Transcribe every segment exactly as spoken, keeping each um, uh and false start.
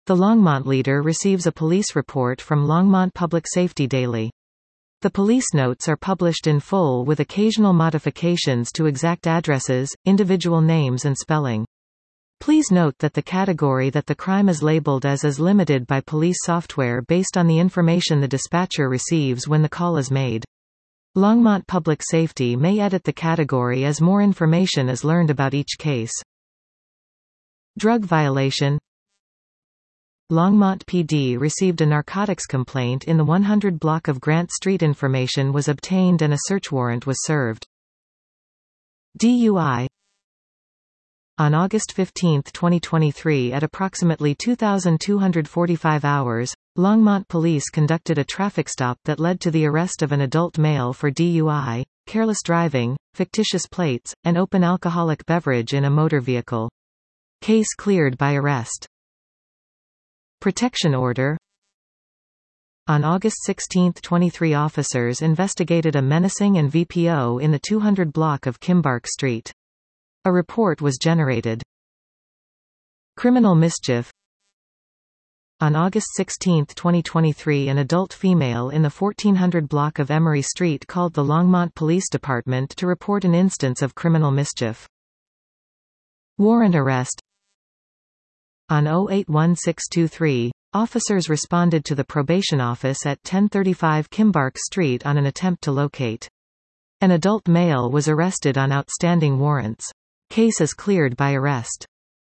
The Longmont leader receives a police report from Longmont Public Safety Daily. The police notes are published in full with occasional modifications to exact addresses, individual names and spelling. Please note that the category that the crime is labeled as is limited by police software based on the information the dispatcher receives when the call is made. Longmont Public Safety may edit the category as more information is learned about each case. Drug violation. Longmont P D received a narcotics complaint in the one hundred block of Grant Street. Information was obtained and a search warrant was served. D U I. On August fifteenth twenty twenty-three at approximately two thousand two hundred forty-five hours, Longmont police conducted a traffic stop that led to the arrest of an adult male for D U I, careless driving, fictitious plates, and open alcoholic beverage in a motor vehicle. Case cleared by arrest. Protection order. On August sixteenth twenty-three officers investigated a menacing and V P O in the two hundred block of Kimbark Street. A report was generated. Criminal mischief. On August sixteenth twenty twenty-three an adult female in the fourteen hundred block of Emery Street called the Longmont Police Department to report an instance of criminal mischief. Warrant arrest. On oh eight one six two three, officers responded to the probation office at ten thirty-five Kimbark Street on an attempt to locate. An adult male was arrested on outstanding warrants. Case is cleared by arrest.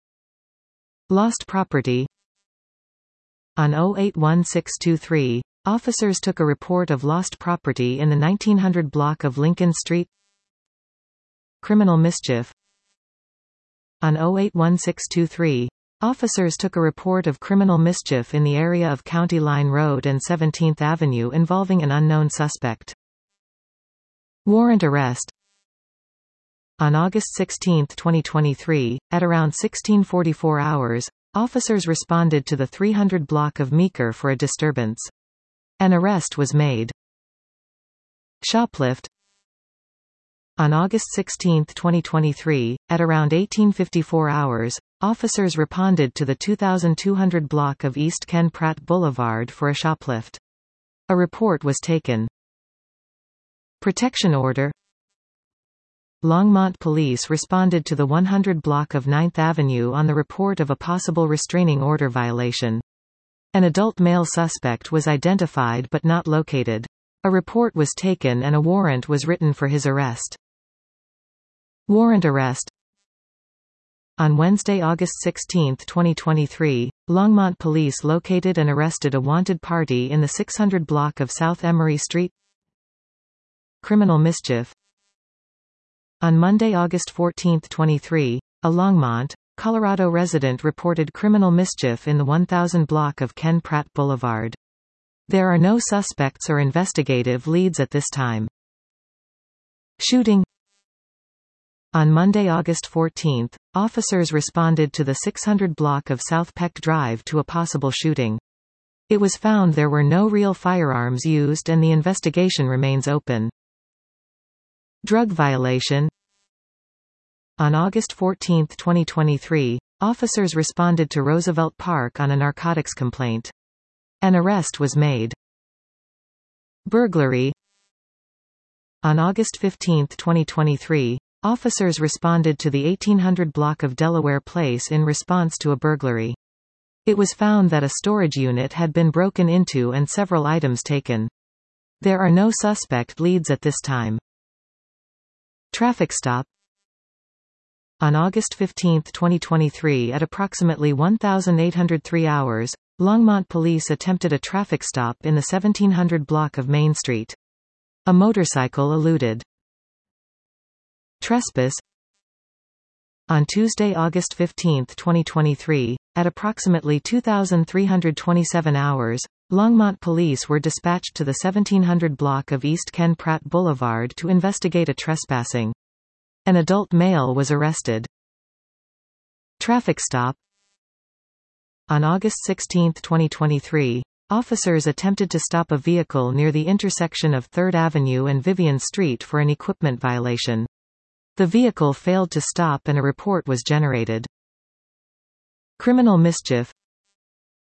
Lost property. On oh eight one six two three, officers took a report of lost property in the nineteen hundred block of Lincoln Street. Criminal mischief. On oh eight one six two three, officers took a report of criminal mischief in the area of County Line Road and seventeenth Avenue involving an unknown suspect. Warrant arrest. On August sixteenth twenty twenty-three, at around sixteen forty-four hours, officers responded to the three hundred block of Meeker for a disturbance. An arrest was made. Shoplift. On August sixteenth twenty twenty-three, at around eighteen fifty-four hours, officers responded to the two thousand two hundred block of East Ken Pratt Boulevard for a shoplift. A report was taken. Protection order. Longmont police responded to the one hundred block of ninth Avenue on the report of a possible restraining order violation. An adult male suspect was identified but not located. A report was taken and a warrant was written for his arrest. Warrant arrest. On Wednesday, August sixteenth twenty twenty-three, Longmont police located and arrested a wanted party in the six hundred block of South Emery Street. Criminal mischief. On Monday, August fourteenth twenty-three, a Longmont, Colorado resident reported criminal mischief in the one thousand block of Ken Pratt Boulevard. There are no suspects or investigative leads at this time. Shooting. On Monday, August fourteenth, officers responded to the six hundred block of South Peck Drive to a possible shooting. It was found there were no real firearms used and the investigation remains open. Drug violation. On August fourteenth twenty twenty-three, officers responded to Roosevelt Park on a narcotics complaint. An arrest was made. Burglary. On August fifteenth twenty twenty-three, officers responded to the eighteen hundred block of Delaware Place in response to a burglary. It was found that a storage unit had been broken into and several items taken. There are no suspect leads at this time. Traffic stop. On August fifteenth twenty twenty-three at approximately one thousand eight hundred three hours, Longmont police attempted a traffic stop in the seventeen hundred block of Main Street. A motorcycle eluded. Trespass. On Tuesday, August fifteenth twenty twenty-three, at approximately two thousand three hundred twenty-seven hours, Longmont police were dispatched to the seventeen hundred block of East Ken Pratt Boulevard to investigate a trespassing. An adult male was arrested. Traffic stop. On August sixteenth twenty twenty-three, officers attempted to stop a vehicle near the intersection of third Avenue and Vivian Street for an equipment violation. The vehicle failed to stop and a report was generated. Criminal mischief.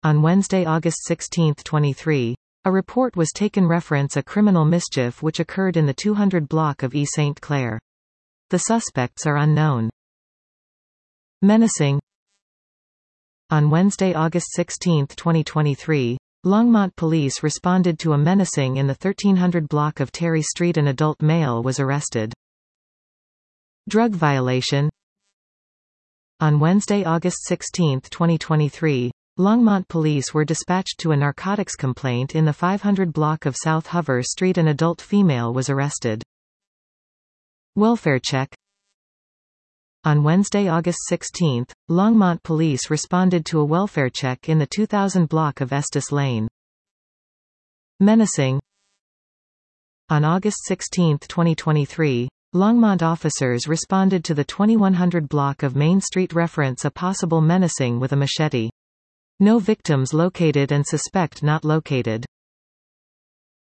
On Wednesday, August sixteenth, twenty-three, a report was taken reference a criminal mischief which occurred in the two hundred block of E Saint Clair. The suspects are unknown. Menacing. On Wednesday, August sixteenth, twenty twenty-three, Longmont police responded to a menacing in the thirteen hundred block of Terry Street. An adult male was arrested. Drug violation. On Wednesday, August sixteenth, twenty twenty-three, Longmont police were dispatched to a narcotics complaint in the five hundred block of South Hover Street. An adult female was arrested. Welfare check. On Wednesday, August sixteenth, Longmont police responded to a welfare check in the two thousand block of Estes Lane. Menacing. On August sixteenth, twenty twenty-three, Longmont officers responded to the twenty-one hundred block of Main Street reference a possible menacing with a machete. No victims located and suspect not located.